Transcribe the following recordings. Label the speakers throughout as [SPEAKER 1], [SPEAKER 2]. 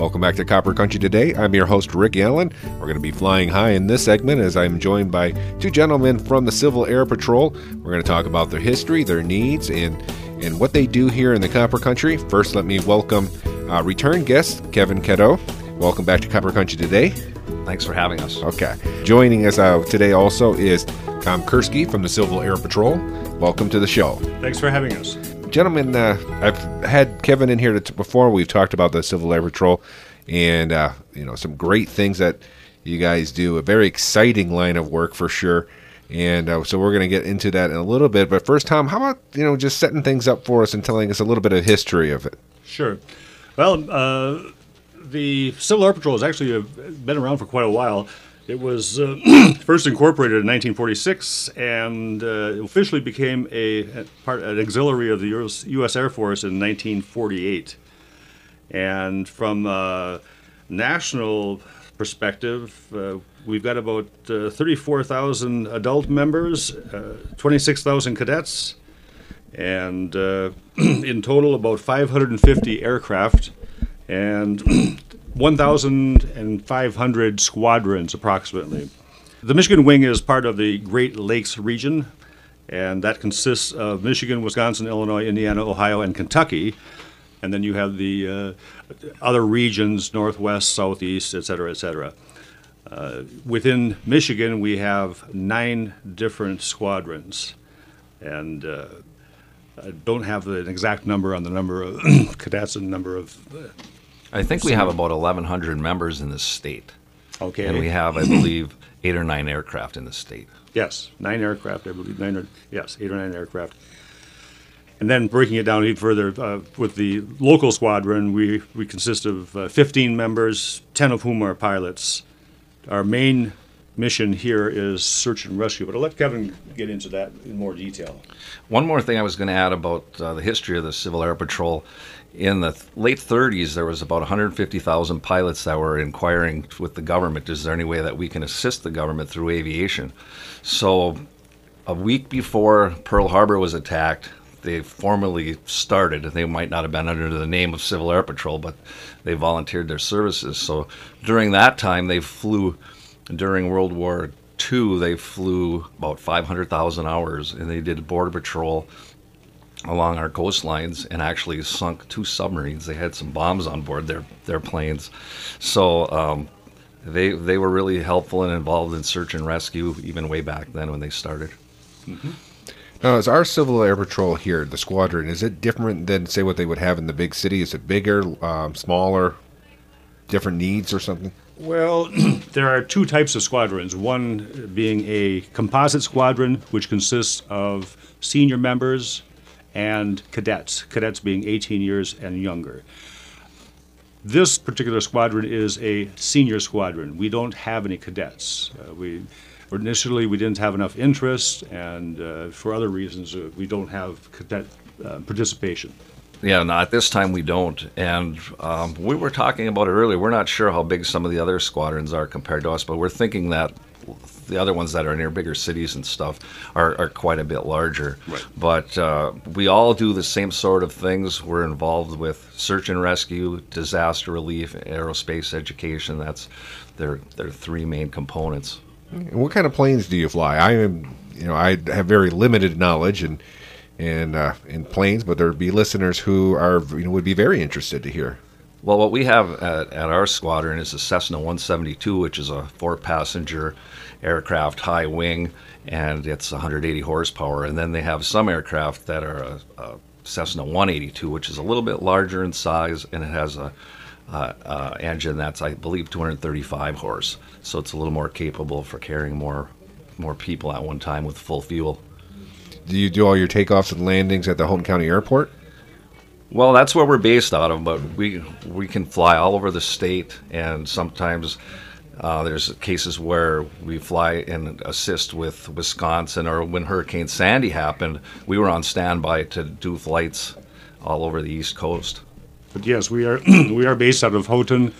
[SPEAKER 1] Welcome back to Copper Country Today. I'm your host, Rick Allen. We're going to be flying high in this segment as I'm joined by two gentlemen from the Civil Air Patrol. We're going to talk about their history, their needs, and what they do here in the Copper Country. First, let me welcome return guest, Kevin Cadeau. Welcome back to Copper Country Today.
[SPEAKER 2] Thanks for having us.
[SPEAKER 1] Okay. Joining us today also is Tom Kursky from the Civil Air Patrol. Welcome to the show.
[SPEAKER 3] Thanks for having us.
[SPEAKER 1] Gentlemen, I've had Kevin in here before. We've talked about the Civil Air Patrol and, some great things that you guys do. A very exciting line of work for sure. And so we're going to get into that in a little bit. But first, Tom, how about, just setting things up for us and telling us a little bit of history of it?
[SPEAKER 3] Sure. Well, the Civil Air Patrol has actually been around for quite a while. It was first incorporated in 1946 and officially became an auxiliary of the U.S. Air Force in 1948. And from a national perspective, we've got about 34,000 adult members, 26,000 cadets, and in total about 550 aircraft and 1,500 squadrons approximately. The Michigan Wing is part of the Great Lakes region, and that consists of Michigan, Wisconsin, Illinois, Indiana, Ohio, and Kentucky. And then you have the other regions, Northwest, Southeast, et cetera, et cetera. Within Michigan, we have 9 different squadrons. And I don't have an exact number on the number of cadets and number of...
[SPEAKER 2] I think we have about 1,100 members in the state.
[SPEAKER 3] Okay.
[SPEAKER 2] And we have, I believe, 8 or 9 aircraft in the state.
[SPEAKER 3] Yes, 9 aircraft, I believe. 8 or 9 aircraft. And then breaking it down even further, with the local squadron, we consist of 15 members, 10 of whom are pilots. Our main mission here is search and rescue, but I'll let Kevin get into that in more detail.
[SPEAKER 2] One more thing I was going to add about the history of the Civil Air Patrol. In the late 30s, there was about 150,000 pilots that were inquiring with the government, is there any way that we can assist the government through aviation? So a week before Pearl Harbor was attacked, they formally started. They might not have been under the name of Civil Air Patrol, but they volunteered their services. So during that time, they flew, during World War II, they flew about 500,000 hours, and they did border patrol along our coastlines and actually sunk 2 submarines. They had some bombs on board their planes. So they were really helpful and involved in search and rescue even way back then when they started.
[SPEAKER 3] Mm-hmm.
[SPEAKER 1] Now, is our Civil Air Patrol here, the squadron, is it different than, say, what they would have in the big city? Is it bigger, smaller, different needs or something?
[SPEAKER 3] Well, there are 2 types of squadrons, one being a composite squadron, which consists of senior members and cadets being 18 years and younger. This particular squadron is a senior squadron. We don't have any cadets. Initially, we didn't have enough interest, and for other reasons, we don't have cadet participation.
[SPEAKER 2] Yeah, no, at this time we don't. And we were talking about it earlier. We're not sure how big some of the other squadrons are compared to us, but we're thinking that the other ones that are near bigger cities and stuff are quite a bit larger.
[SPEAKER 3] Right.
[SPEAKER 2] But we all do the same sort of things. We're involved with search and rescue, disaster relief, aerospace education. That's their 3 main components.
[SPEAKER 1] And what kind of planes do you fly? I have very limited knowledge in planes, but there'd be listeners who are would be very interested to hear.
[SPEAKER 2] Well, what we have at our squadron is a Cessna 172, which is a 4-passenger aircraft, high wing, and it's 180 horsepower. And then they have some aircraft that are a Cessna 182, which is a little bit larger in size, and it has a engine that's, I believe, 235 horse. So it's a little more capable for carrying more people at one time with full fuel.
[SPEAKER 1] Do you do all your takeoffs and landings at the Houghton County Airport?
[SPEAKER 2] Well, that's where we're based out of, but we can fly all over the state, and sometimes there's cases where we fly and assist with Wisconsin, or when Hurricane Sandy happened, we were on standby to do flights all over the East Coast.
[SPEAKER 3] But yes, we are based out of Houghton,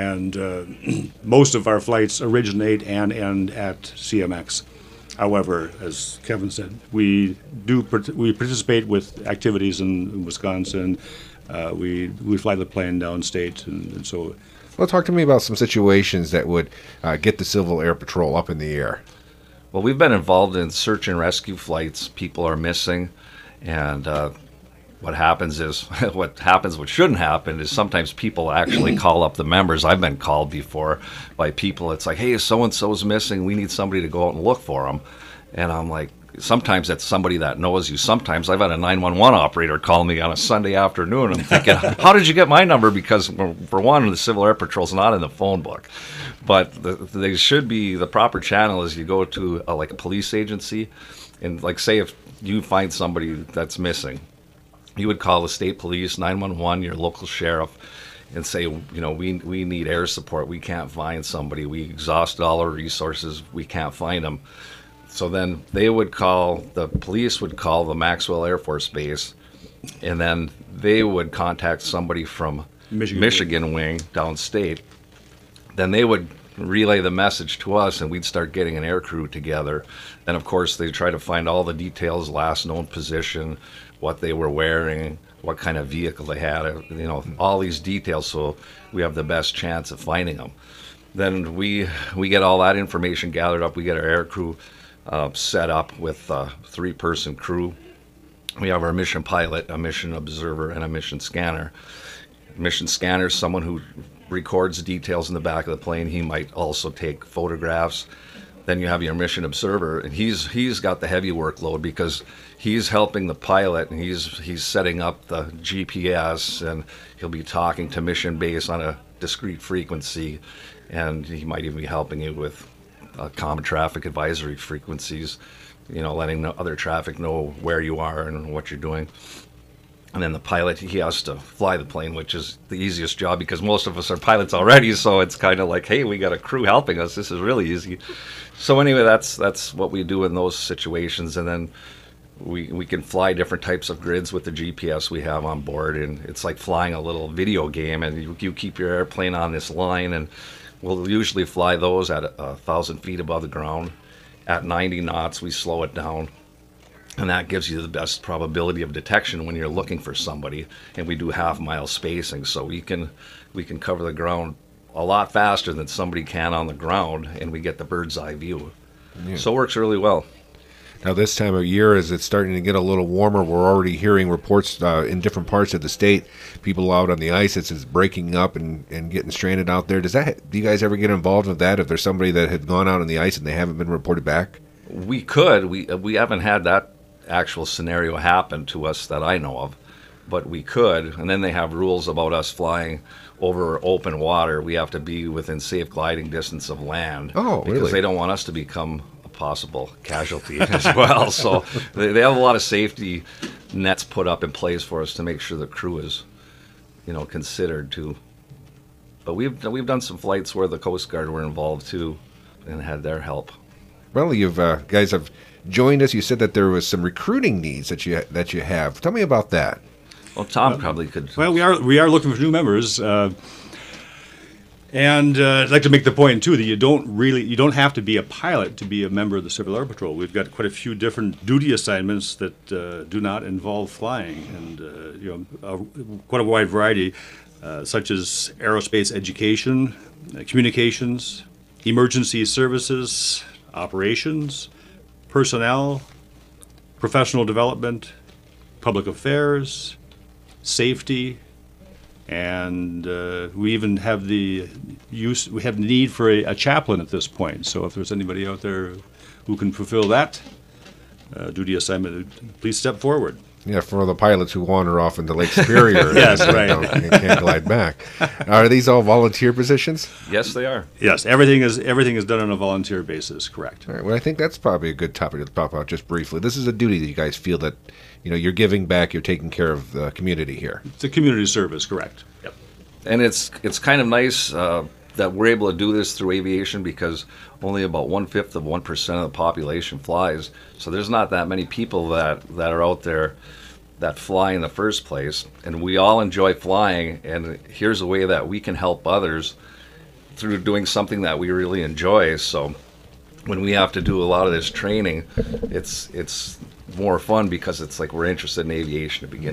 [SPEAKER 3] and most of our flights originate and end at CMX. However, as Kevin said, we participate with activities in Wisconsin, we fly the plane downstate, and so.
[SPEAKER 1] Well, talk to me about some situations that would get the Civil Air Patrol up in the air.
[SPEAKER 2] Well, we've been involved in search and rescue flights. People are missing, and what happens, what shouldn't happen is sometimes people actually call up the members. I've been called before by people. It's like, hey, so-and-so's missing. We need somebody to go out and look for them. And I'm like, sometimes that's somebody that knows you. Sometimes I've had a 911 operator call me on a Sunday afternoon. I'm thinking, how did you get my number? Because for one, the Civil Air Patrol's not in the phone book. But they should be, the proper channel is you go to like a police agency, and like say if you find somebody that's missing, you would call the state police, 911, your local sheriff, and say, we need air support. We can't find somebody. We exhausted all our resources. We can't find them. So then the police would call the Maxwell Air Force Base, and then they would contact somebody from Michigan Wing downstate. Then they would relay the message to us, and we'd start getting an air crew together. Then, of course, they try to find all the details, last known position, what they were wearing, what kind of vehicle they had, all these details, so we have the best chance of finding them. Then we get all that information gathered up. We get our air crew set up with a 3-person crew. We have our mission pilot, a mission observer, and a mission scanner. Mission scanner is someone who records details in the back of the plane. He might also take photographs. Then you have your mission observer, and he's got the heavy workload because he's helping the pilot, and he's setting up the GPS, and he'll be talking to mission base on a discrete frequency, and he might even be helping you with common traffic advisory frequencies, letting other traffic know where you are and what you're doing. And then the pilot, he has to fly the plane, which is the easiest job because most of us are pilots already, so it's kind of like, hey, we got a crew helping us. This is really easy. So anyway, that's what we do in those situations. And then we can fly different types of grids with the GPS we have on board, and it's like flying a little video game, and you keep your airplane on this line, and we'll usually fly those at 1,000 feet above the ground. At 90 knots, we slow it down. And that gives you the best probability of detection when you're looking for somebody. And we do half-mile spacing, so we can cover the ground a lot faster than somebody can on the ground, and we get the bird's eye view. Yeah. So it works really well.
[SPEAKER 1] Now, this time of year, as it's starting to get a little warmer, we're already hearing reports in different parts of the state, people out on the ice, it's breaking up and getting stranded out there. Do you guys ever get involved with that? If there's somebody that had gone out on the ice and they haven't been reported back?
[SPEAKER 2] We could. We haven't had that actual scenario happen to us that I know of, but we could. And then they have rules about us flying over open water. We have to be within safe gliding distance of land.
[SPEAKER 1] Oh,
[SPEAKER 2] because
[SPEAKER 1] really?
[SPEAKER 2] They don't want us to become a possible casualty as well. So they have a lot of safety nets put up in place for us to make sure the crew is, considered too. But we've done some flights where the Coast Guard were involved too, and had their help.
[SPEAKER 1] Well, you've guys have joined us. You said that there was some recruiting needs that you have. Tell me about that.
[SPEAKER 2] Well, Tom probably could.
[SPEAKER 3] Well, we are looking for new members, and I'd like to make the point too that you don't have to be a pilot to be a member of the Civil Air Patrol. We've got quite a few different duty assignments that do not involve flying, and quite a wide variety, such as aerospace education, communications, emergency services, operations, personnel, professional development, public affairs, safety, and we even have the need for a chaplain at this point. So if there's anybody out there who can fulfill that duty assignment, please step forward.
[SPEAKER 1] Yeah, for the pilots who wander off into Lake Superior.
[SPEAKER 3] Yes, right.
[SPEAKER 1] And can't glide back. Are these all volunteer positions?
[SPEAKER 2] Yes, they are.
[SPEAKER 3] Yes, everything is done on a volunteer basis, correct.
[SPEAKER 1] All right, well, I think that's probably a good topic to pop out just briefly. This is a duty that you guys feel that, you're giving back, you're taking care of the community here.
[SPEAKER 3] It's a community service, correct.
[SPEAKER 2] Yep. And it's kind of nice that we're able to do this through aviation because only about 1/5 of 1% of the population flies. So there's not that many people that are out there that fly in the first place. And we all enjoy flying, and here's a way that we can help others through doing something that we really enjoy. So when we have to do a lot of this training, it's more fun because it's like we're interested in aviation to begin with.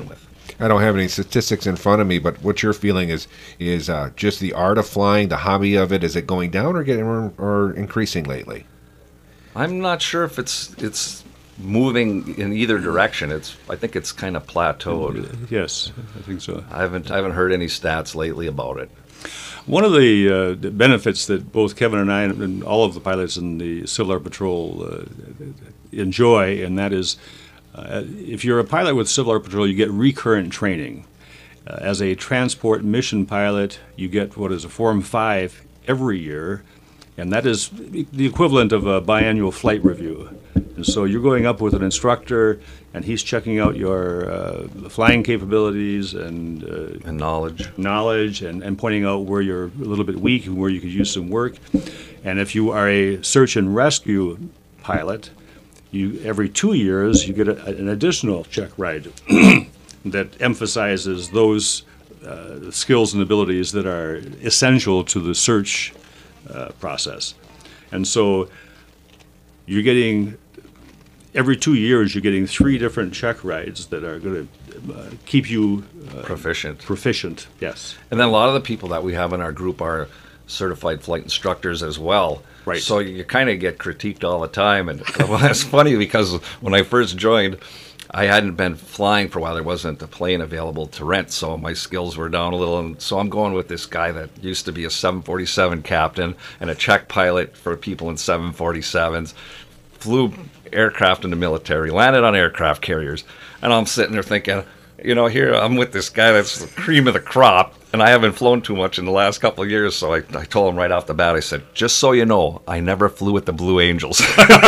[SPEAKER 1] I don't have any statistics in front of me, but what you're feeling is just the art of flying, the hobby of it. Is it going down or getting or increasing lately?
[SPEAKER 2] I'm not sure if it's moving in either direction. I think it's kind of plateaued.
[SPEAKER 3] Yes, I think so.
[SPEAKER 2] I haven't heard any stats lately about it.
[SPEAKER 3] One of the benefits that both Kevin and I and all of the pilots in the Civil Air Patrol enjoy, and that is, if you're a pilot with Civil Air Patrol, you get recurrent training. As a transport mission pilot, you get what is a Form 5 every year, and that is the equivalent of a biannual flight review. And so you're going up with an instructor, and he's checking out your flying capabilities and
[SPEAKER 2] knowledge,
[SPEAKER 3] and pointing out where you're a little bit weak and where you could use some work. And if you are a search and rescue pilot, every 2 years you get an additional check ride that emphasizes those skills and abilities that are essential to the search process. And so you're getting, every 2 years, you're getting 3 different check rides that are going to keep you
[SPEAKER 2] proficient.
[SPEAKER 3] Yes.
[SPEAKER 2] And then a lot of the people that we have in our group are certified flight instructors as well.
[SPEAKER 3] Right.
[SPEAKER 2] So you kind of get critiqued all the time. And well, it's funny because when I first joined, I hadn't been flying for a while. There wasn't a plane available to rent, so my skills were down a little. And so I'm going with this guy that used to be a 747 captain and a check pilot for people in 747s, flew aircraft in the military, landed on aircraft carriers. And I'm sitting there thinking, here I'm with this guy that's the cream of the crop, and I haven't flown too much in the last couple of years. So I told him right off the bat, I said, just so you know, I never flew with the Blue Angels.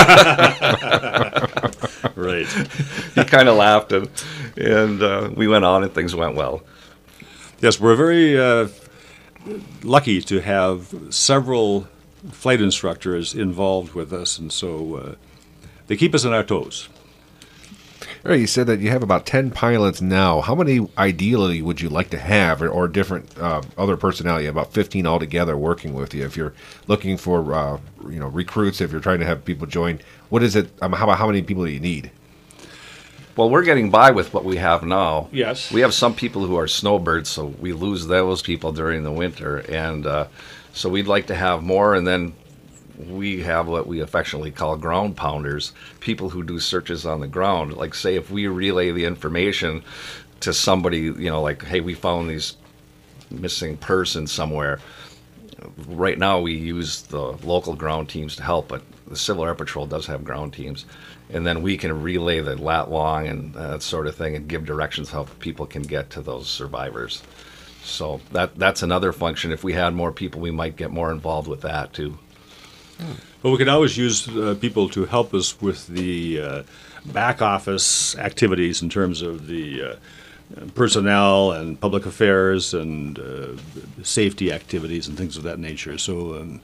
[SPEAKER 3] Right.
[SPEAKER 2] He kind of laughed, and we went on, and things went well.
[SPEAKER 3] Yes, we're very lucky to have several flight instructors involved with us, and so they keep us on our toes.
[SPEAKER 1] All right, you said that you have about 10 pilots now. How many ideally would you like to have, or different other personnel? You have about 15 altogether working with you. If you're looking for recruits, if you're trying to have people join, what is it? How many people do you need?
[SPEAKER 2] Well, we're getting by with what we have now.
[SPEAKER 3] Yes.
[SPEAKER 2] We have some people who are snowbirds, so we lose those people during the winter. And so we'd like to have more, and then we have what we affectionately call ground pounders, people who do searches on the ground. Like, say, if we relay the information to somebody, like, hey, we found these missing person somewhere. Right now we use the local ground teams to help, but the Civil Air Patrol does have ground teams. And then we can relay the lat long and that sort of thing and give directions how people can get to those survivors. So that's another function. If we had more people, we might get more involved with that too.
[SPEAKER 3] Well, we can always use people to help us with the back office activities in terms of the personnel and public affairs and safety activities and things of that nature. So,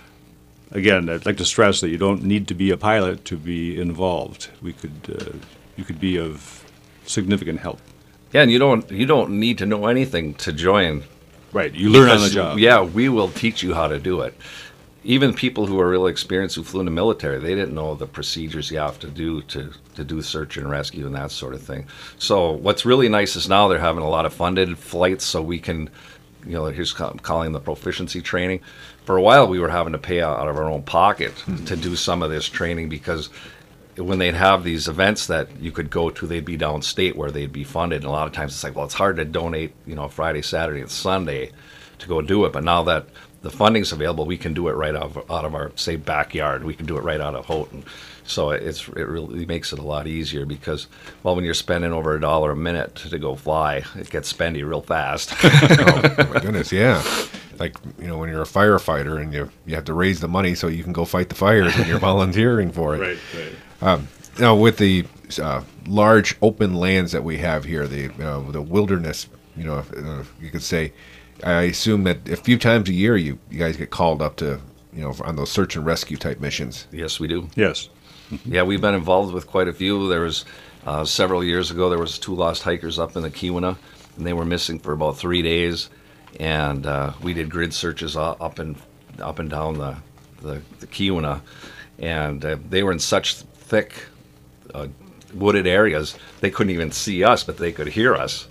[SPEAKER 3] again, I'd like to stress that you don't need to be a pilot to be involved. You could be of significant help.
[SPEAKER 2] Yeah, and you don't need to know anything to join.
[SPEAKER 3] Right, you learn on the job.
[SPEAKER 2] Yeah, we will teach you how to do it. Even people who are really experienced, who flew in the military, they didn't know the procedures you have to do to do search and rescue and that sort of thing. So what's really nice is now they're having a lot of funded flights, so we can, here's calling the proficiency training. For a while, we were having to pay out of our own pocket to do some of this training, because when they'd have these events that you could go to, they'd be downstate where they'd be funded. And a lot of times it's like, well, it's hard to donate, Friday, Saturday, and Sunday to go do it. But now that the funding's available, we can do it right out of our, say, backyard. We can do it right out of Houghton. So it really makes it a lot easier, because, well, when you're spending over $1 a minute to go fly, it gets spendy real fast.
[SPEAKER 1] Oh, my goodness, yeah. Like, when you're a firefighter and you have to raise the money so you can go fight the fires when you're volunteering for it.
[SPEAKER 3] Right.
[SPEAKER 1] With the large open lands that we have here, the wilderness, you could say, I assume that a few times a year you guys get called up to, on those search and rescue type missions.
[SPEAKER 2] Yes, we do.
[SPEAKER 3] Yes.
[SPEAKER 2] Yeah, we've been involved with quite a few. There was several years ago, there was 2 lost hikers up in the Keweenaw, and they were missing for about 3 days. And we did grid searches up and down the Keweenaw, and they were in such thick wooded areas they couldn't even see us, but they could hear us.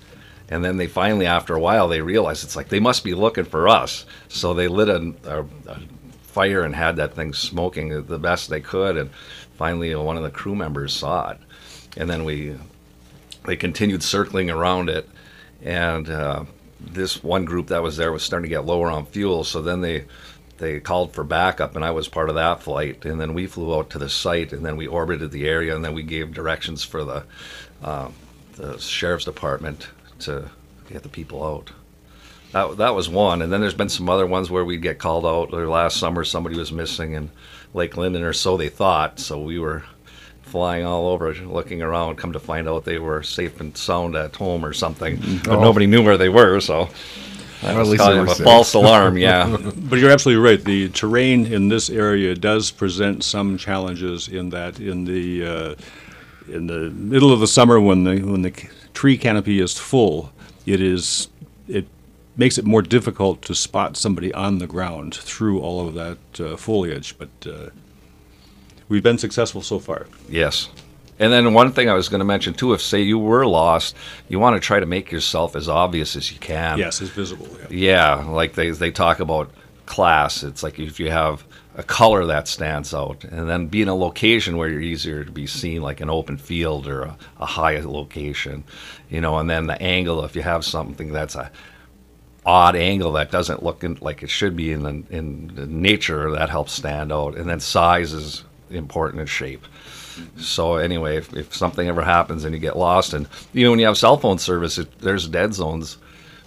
[SPEAKER 2] And then they finally, after a while, they realized it's like they must be looking for us. So they lit a fire and had that thing smoking the best they could. And finally, one of the crew members saw it. And then they continued circling around it. And this one group that was there was starting to get lower on fuel. So then they called for backup, and I was part of that flight. And then we flew out to the site, and then we orbited the area, and then we gave directions for the sheriff's department to get the people out. That was one. And then there's been some other ones where we'd get called out. Last summer, somebody was missing in Lake Linden, or so they thought. So we were flying all over, looking around, come to find out they were safe and sound at home or something. But nobody knew where they were, so that was kind of a false alarm, yeah.
[SPEAKER 3] But you're absolutely right. The terrain in this area does present some challenges in that in the middle of the summer when the tree canopy is full, it makes it more difficult to spot somebody on the ground through all of that foliage. But we've been successful so far.
[SPEAKER 2] Yes. And then one thing I was going to mention too, if say you were lost, you want to try to make yourself as obvious as you can.
[SPEAKER 3] Yes, as visible.
[SPEAKER 2] Yeah, like they talk about class. It's like if you have a color that stands out, and then be in a location where you're easier to be seen, like an open field or a high location, and then the angle, if you have something that's a odd angle that doesn't look like it should be in nature, that helps stand out. And then size is important in shape. So anyway, if something ever happens and you get lost, and when you have cell phone service, there's dead zones,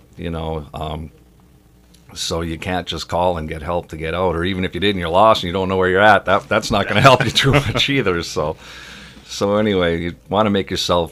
[SPEAKER 2] so you can't just call and get help to get out. Or even if you did and you're lost and you don't know where you're at, that's not going to help you too much either. So anyway, you want to make yourself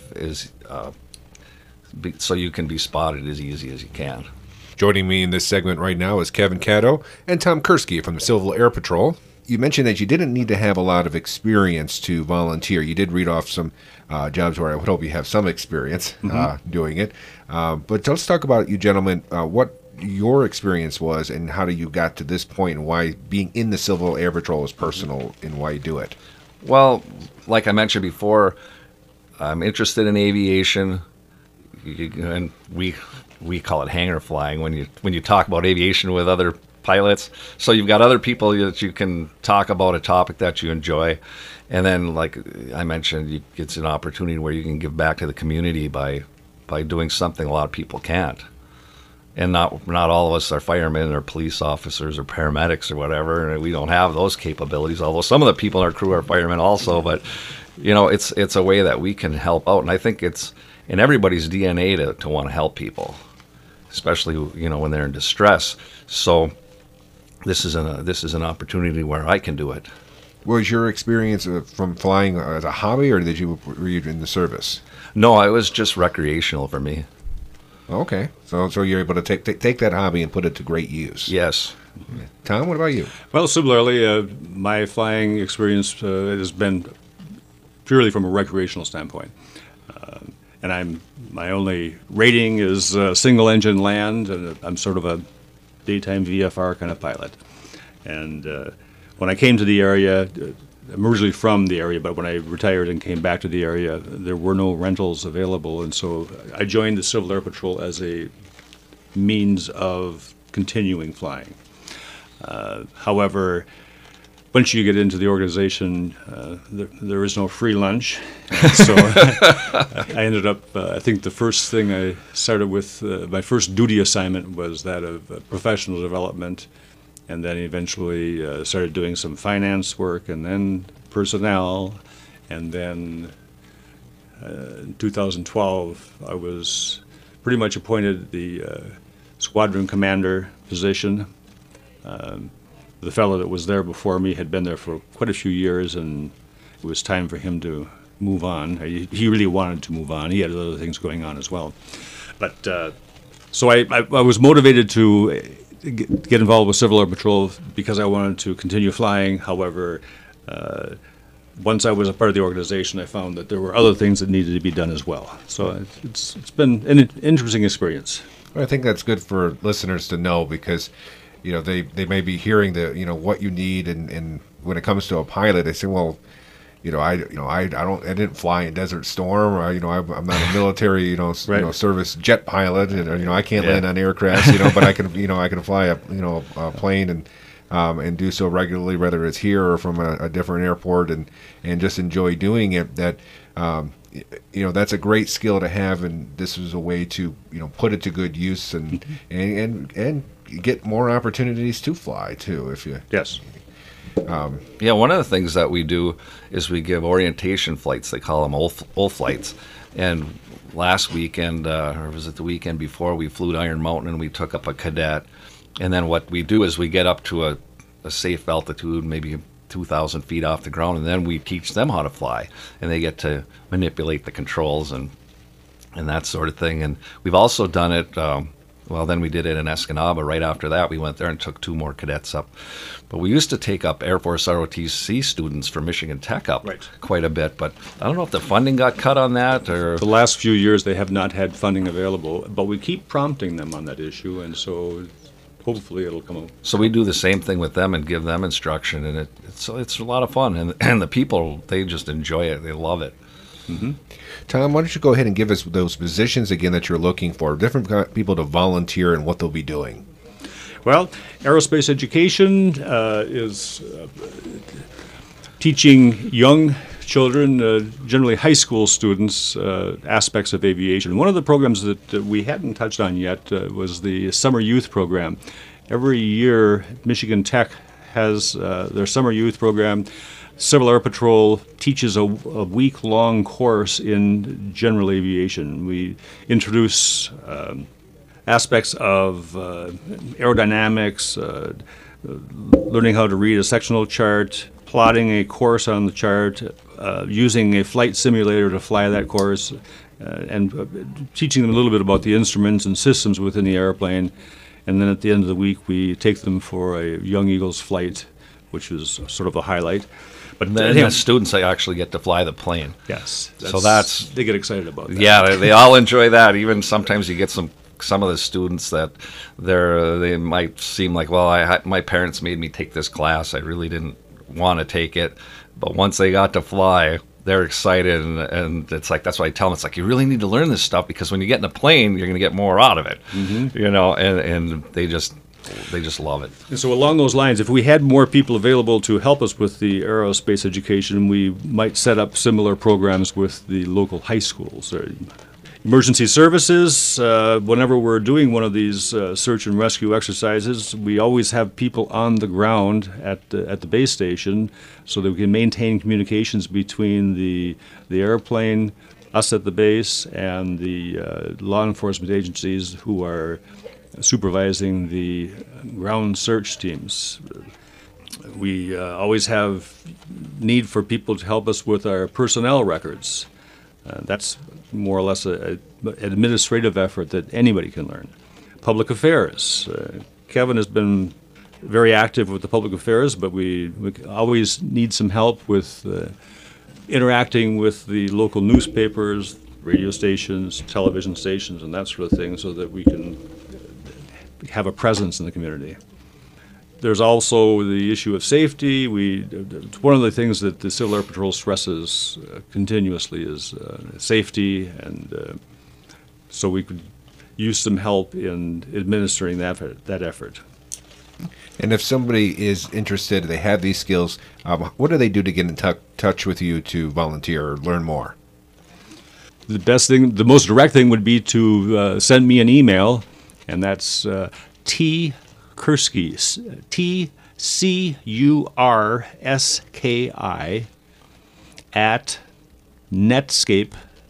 [SPEAKER 2] so you can be spotted as easy as you can.
[SPEAKER 1] Joining me in this segment right now is Kevin Caddo and Tom Kursky from the Civil Air Patrol. You mentioned that you didn't need to have a lot of experience to volunteer. You did read off some jobs where I would hope you have some experience doing it. But let's talk about you gentlemen, what your experience was and how you got to this point, and why being in the Civil Air Patrol is personal and why you do it.
[SPEAKER 2] Well, like I mentioned before, I'm interested in aviation, and we call it hangar flying when you talk about aviation with other pilots. So you've got other people that you can talk about a topic that you enjoy, and then like I mentioned, it's an opportunity where you can give back to the community by doing something a lot of people can't. And not all of us are firemen or police officers or paramedics or whatever, and we don't have those capabilities, although some of the people in our crew are firemen also. But it's a way that we can help out, and I think it's in everybody's DNA to want to help people, especially when they're in distress. So this is an opportunity where I can do it.
[SPEAKER 1] Was your experience from flying as a hobby, or were you in the service?
[SPEAKER 2] No, it was just recreational for me.
[SPEAKER 1] Okay, so you're able to take that hobby and put it to great use.
[SPEAKER 2] Yes.
[SPEAKER 1] Tom, what about you?
[SPEAKER 3] Well, similarly, my flying experience has been purely from a recreational standpoint. And my only rating is single engine land, and I'm sort of a daytime VFR kind of pilot. And when I came to the area, I'm originally from the area, but when I retired and came back to the area, there were no rentals available, and so I joined the Civil Air Patrol as a means of continuing flying. However, once you get into the organization, there is no free lunch, so I ended up, I think the first thing I started with, my first duty assignment was that of professional development, and then eventually started doing some finance work, and then personnel, and then in 2012 I was pretty much appointed the squadron commander position. The fellow that was there before me had been there for quite a few years, and it was time for him to move on. He really wanted to move on. He had other things going on as well. But so I was motivated to get involved with Civil Air Patrol because I wanted to continue flying. However, once I was a part of the organization, I found that there were other things that needed to be done as well. So it's been an interesting experience.
[SPEAKER 1] Well, I think that's good for listeners to know, because they may be hearing what you need, and when it comes to a pilot, they say, well, I didn't fly in Desert Storm, or I'm not a military, service jet pilot, and I can't land on aircrafts, but I can fly a plane and do so regularly, whether it's here or from a different airport, and just enjoy doing it. That's a great skill to have, and this is a way to put it to good use and get more opportunities to fly too. If you
[SPEAKER 3] Yes.
[SPEAKER 2] One of the things that we do is we give orientation flights. They call them OL flights. And last weekend, or was it the weekend before, we flew to Iron Mountain and we took up a cadet. And then what we do is we get up to a safe altitude, maybe 2,000 feet off the ground, and then we teach them how to fly. And they get to manipulate the controls and that sort of thing. And we've also done it, then we did it in Escanaba. Right after that, we went there and took 2 more cadets up. But we used to take up Air Force ROTC students from Michigan Tech up quite a bit. But I don't know if the funding got cut on that, or
[SPEAKER 3] the last few years they have not had funding available. But we keep prompting them on that issue, and so hopefully it'll come out.
[SPEAKER 2] So we do the same thing with them and give them instruction, and it's a lot of fun. And the people, they just enjoy it. They love it.
[SPEAKER 3] Mm-hmm.
[SPEAKER 1] Tom, why don't you go ahead and give us those positions again that you're looking for, different people to volunteer and what they'll be doing.
[SPEAKER 3] Well, aerospace education is teaching young children, generally high school students, aspects of aviation. One of the programs that we hadn't touched on yet was the Summer Youth Program. Every year, Michigan Tech has their Summer Youth Program. Civil Air Patrol teaches a week-long course in general aviation. We introduce aspects of aerodynamics, learning how to read a sectional chart, plotting a course on the chart, using a flight simulator to fly that course, and teaching them a little bit about the instruments and systems within the airplane. And then at the end of the week, we take them for a Young Eagles flight, which is sort of a highlight.
[SPEAKER 2] But then the students, they actually get to fly the plane.
[SPEAKER 3] Yes. They get excited about that.
[SPEAKER 2] Yeah, they all enjoy that. Even sometimes you get some of the students that they might seem like, well, my parents made me take this class. I really didn't want to take it. But once they got to fly, they're excited, and it's like, that's why I tell them, it's like, you really need to learn this stuff, because when you get in a plane, you're going to get more out of it. Mm-hmm. And they just love it.
[SPEAKER 3] And so along those lines, if we had more people available to help us with the aerospace education, we might set up similar programs with the local high schools. Emergency services, whenever we're doing one of these search and rescue exercises, we always have people on the ground at the base station so that we can maintain communications between the airplane, us at the base, and the law enforcement agencies who are supervising the ground search teams. We always have need for people to help us with our personnel records. That's more or less an administrative effort that anybody can learn. Public affairs. Kevin has been very active with the public affairs, but we always need some help with interacting with the local newspapers, radio stations, television stations, and that sort of thing, so that we can have a presence in the community. There's also the issue of safety. One of the things that the Civil Air Patrol stresses continuously is safety, and so we could use some help in administering that effort.
[SPEAKER 1] And if somebody is interested, they have these skills, what do they do to get in touch with you to volunteer or learn more?
[SPEAKER 3] The best thing, the most direct thing would be to send me an email, and that's T. Kurski, TCURSKI at Netscape,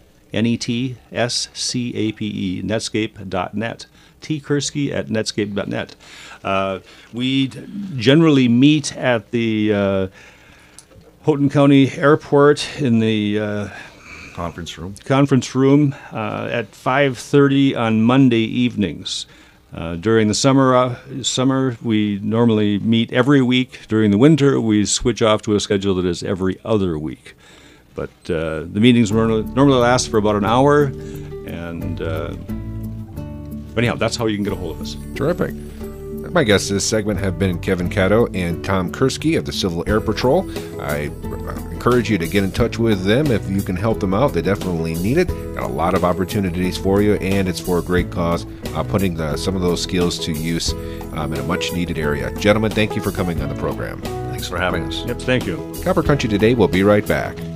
[SPEAKER 3] NETSCAPE, Netscape.net. T. Kurski at Netscape.net. We generally meet at the Houghton County Airport in the
[SPEAKER 2] conference room
[SPEAKER 3] at 5:30 on Monday evenings. During the summer, we normally meet every week. During the winter, we switch off to a schedule that is every other week. But the meetings normally last for about an hour, and anyhow, that's how you can get a hold of us.
[SPEAKER 1] Terrific. My guests this segment have been Kevin Caddo and Tom Kurski of the Civil Air Patrol. I encourage you to get in touch with them if you can help them out. They definitely need it. Got a lot of opportunities for you, and it's for a great cause, putting some of those skills to use in a much needed area. Gentlemen, thank you for coming on the program.
[SPEAKER 2] Thanks for having us.
[SPEAKER 3] Yep, thank you.
[SPEAKER 1] Copper Country Today will be right back.